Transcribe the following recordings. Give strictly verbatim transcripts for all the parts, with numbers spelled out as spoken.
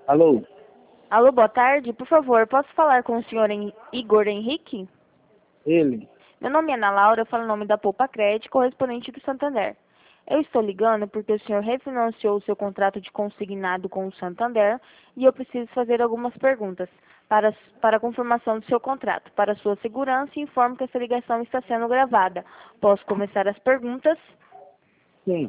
Alô? Alô, boa tarde. Por favor, posso falar com o senhor Hen- Igor Henrique? Ele? Meu nome é Ana Laura, eu falo em nome da Poupa Crédito, correspondente do Santander. Eu estou ligando porque o senhor refinanciou o seu contrato de consignado com o Santander e eu preciso fazer algumas perguntas para, para a confirmação do seu contrato. Para sua segurança, informo que essa ligação está sendo gravada. Posso começar as perguntas? Sim.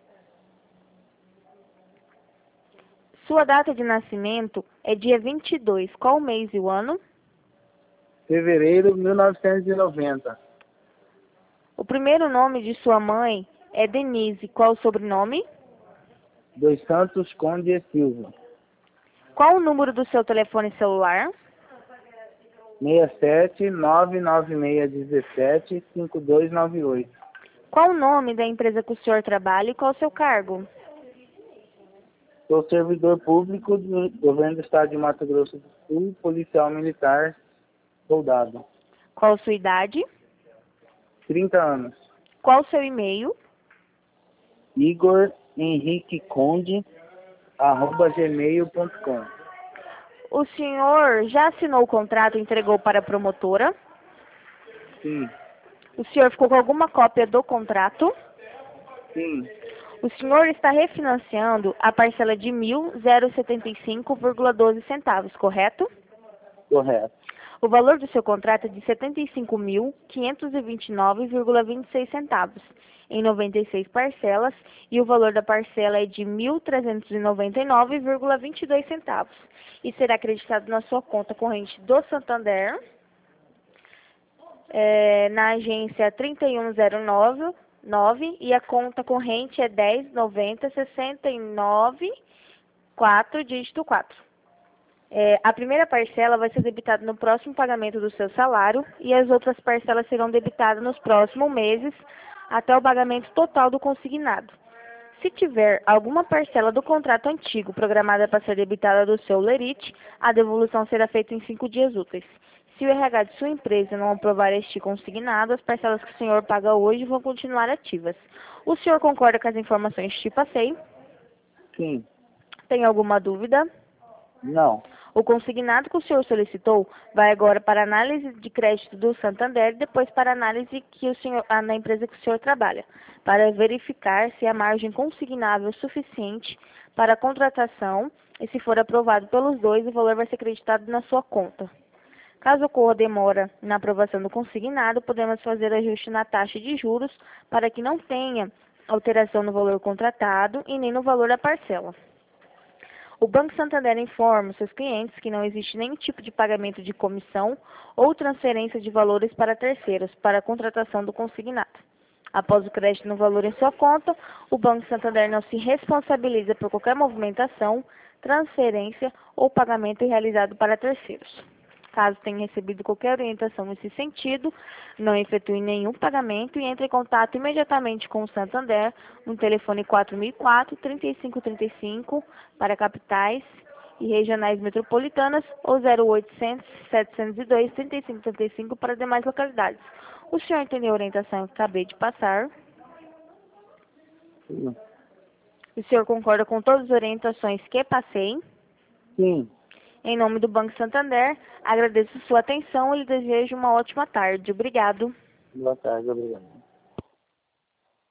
Sua data de nascimento é dia vinte e dois. Qual o mês e o ano? Fevereiro de mil novecentos e noventa. O primeiro nome de sua mãe é Denise. Qual o sobrenome? Dos Santos Conde e Silva. Qual o número do seu telefone celular? seis sete nove nove seis um sete cinco dois nove oito. Qual o nome da empresa que o senhor trabalha e qual o seu cargo? Sou servidor público do governo do estado de Mato Grosso do Sul, policial militar, soldado. Qual sua idade? trinta anos. Qual o seu e-mail? Igor Henrique Conde, arroba gmail ponto com. O senhor já assinou o contrato e entregou para a promotora? Sim, O senhor ficou com alguma cópia do contrato? sim, O senhor está refinanciando a parcela de mil e setenta e cinco vírgula doze centavos, correto? correto. O valor do seu contrato é de setenta e cinco mil, quinhentos e vinte e nove vírgula vinte e seis centavos, em noventa e seis parcelas, e o valor da parcela é de mil trezentos e noventa e nove vírgula vinte e dois centavos, e será acreditado na sua conta corrente do Santander, é, na agência trinta e um zero nove, nove, e a conta corrente é dez noventa sessenta e nove quatro, dígito quatro. É, a primeira parcela vai ser debitada no próximo pagamento do seu salário e as outras parcelas serão debitadas nos próximos meses até o pagamento total do consignado. Se tiver alguma parcela do contrato antigo programada para ser debitada do seu lerite, a devolução será feita em cinco dias úteis. Se o R H de sua empresa não aprovar este consignado, as parcelas que o senhor paga hoje vão continuar ativas. O senhor concorda com as informações que te passei? Sim. Tem alguma dúvida? Não. O consignado que o senhor solicitou vai agora para análise de crédito do Santander e depois para análise que o senhor, ah, na empresa que o senhor trabalha, para verificar se a margem consignável é suficiente para a contratação e, se for aprovado pelos dois, o valor vai ser acreditado na sua conta. Caso ocorra demora na aprovação do consignado, podemos fazer ajuste na taxa de juros para que não tenha alteração no valor contratado e nem no valor da parcela. O Banco Santander informa seus clientes que não existe nenhum tipo de pagamento de comissão ou transferência de valores para terceiros para a contratação do consignado. Após o crédito no valor em sua conta, o Banco Santander não se responsabiliza por qualquer movimentação, transferência ou pagamento realizado para terceiros. Caso tenha recebido qualquer orientação nesse sentido, não efetue nenhum pagamento e entre em contato imediatamente com o Santander no telefone quatro mil e quatro, trinta e cinco trinta e cinco para capitais e regionais metropolitanas ou zero oitocentos, setecentos e dois, trinta e cinco trinta e cinco para demais localidades. O senhor entendeu a orientação que acabei de passar? Sim. O senhor concorda com todas as orientações que passei? Sim. Em nome do Banco Santander, agradeço sua atenção e lhe desejo uma ótima tarde. Obrigado. Boa tarde, obrigado.